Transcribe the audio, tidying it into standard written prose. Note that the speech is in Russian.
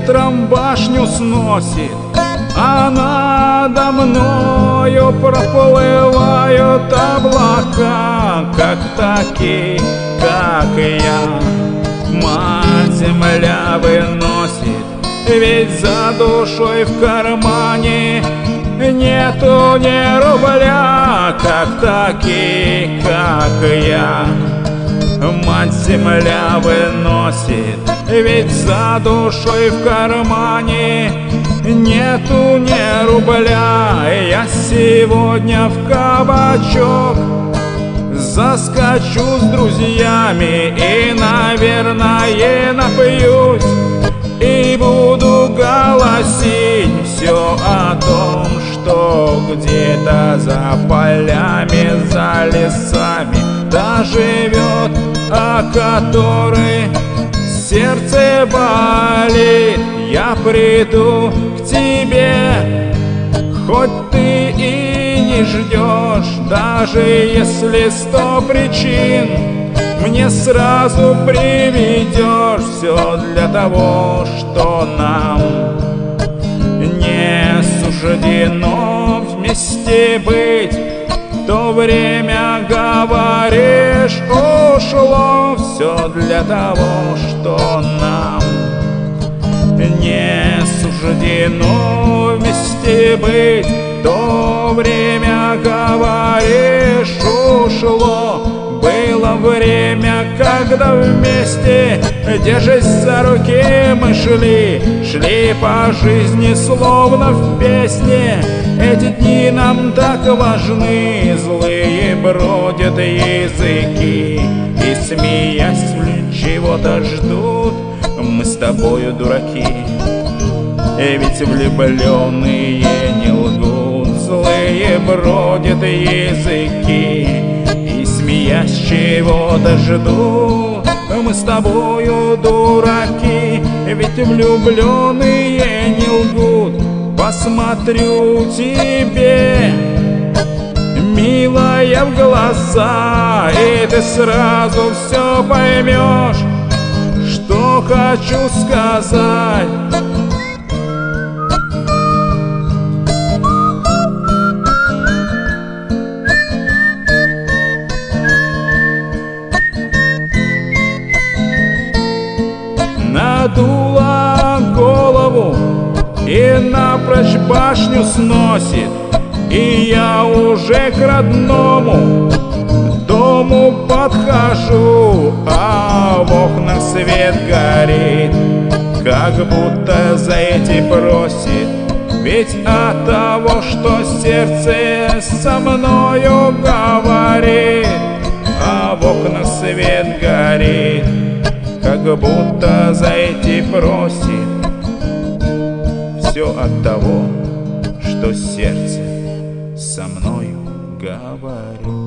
ветром башню сносит, а надо мною проплывают облака, как такие, как я. Мать земля выносит, ведь за душой в кармане нету ни рубля, как такие, как я. Мать земля выносит, ведь за душой в кармане нету ни рубля. Я сегодня в кабачок заскочу с друзьями и, наверное, напьюсь, и буду голосить все о том, что где-то за полями, за лесами да живет, о которой сердце болит. Я приду к тебе, хоть ты и не ждешь, даже если 100 причин мне сразу приведешь. Все для того, что нам не суждено вместе быть. То время, говоришь, ушло. Все для того, что нам не суждено вместе быть. То время, говоришь, ушло. Было время, когда вместе, держась за руки, мы шли по жизни, словно в песне. Эти дни нам так важны, злые бродят языки, и, смеясь, чего-то ждут. Мы с тобою дураки, ведь влюбленные не лгут. Злые бродят языки, и, смеясь, чего-то ждут. Мы с тобою дураки, ведь влюбленные не лгут. Посмотрю тебе, милая, в глаза, и ты сразу все поймешь, что хочу сказать. Надула голову и напрочь башню сносит, и я уже к родному дому подхожу, а в окнах свет горит, как будто зайти просит. Ведь от того, что сердце со мною говорит, а в окнах свет горит, как будто зайти просит. Все от того, что сердце со мною говорит.